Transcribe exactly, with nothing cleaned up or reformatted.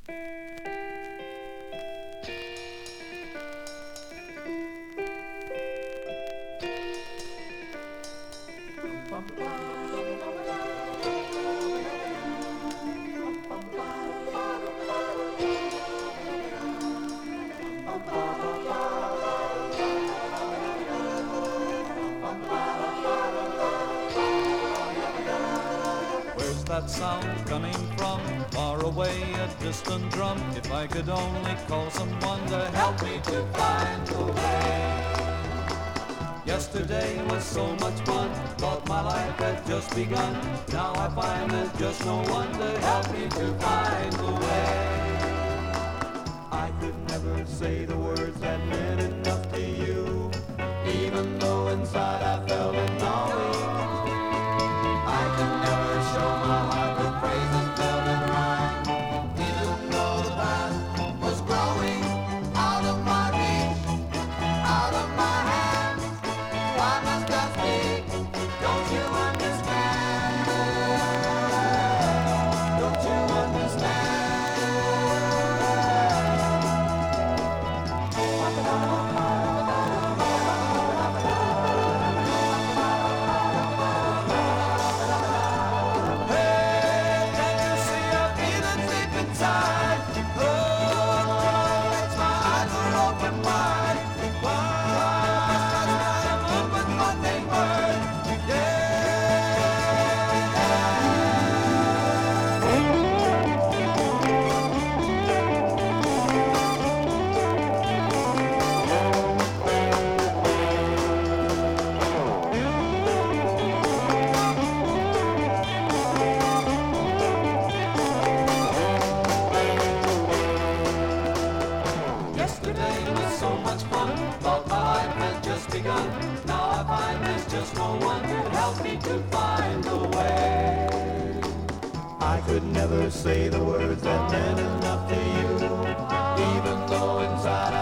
Where's that sound coming from? Far away, a distant drum. If I could only call someone to help me to find the way. Yesterday was so much fun, thought my life had just begun. Now I find there's just no one to help me to find the way. I could never say the words that meant enough to you, even though inside I felt a gnawing. I could never show my heart with phrases felt in rhyme, even though the past was growing out of my reach, out of my hands. Why must I speak? Don't you understand? Don't you understand? Yesterday was so much fun, thought my life had just begun. Now I find there's just no one to help me to find the way. I could never say the words that meant enough to you, even though inside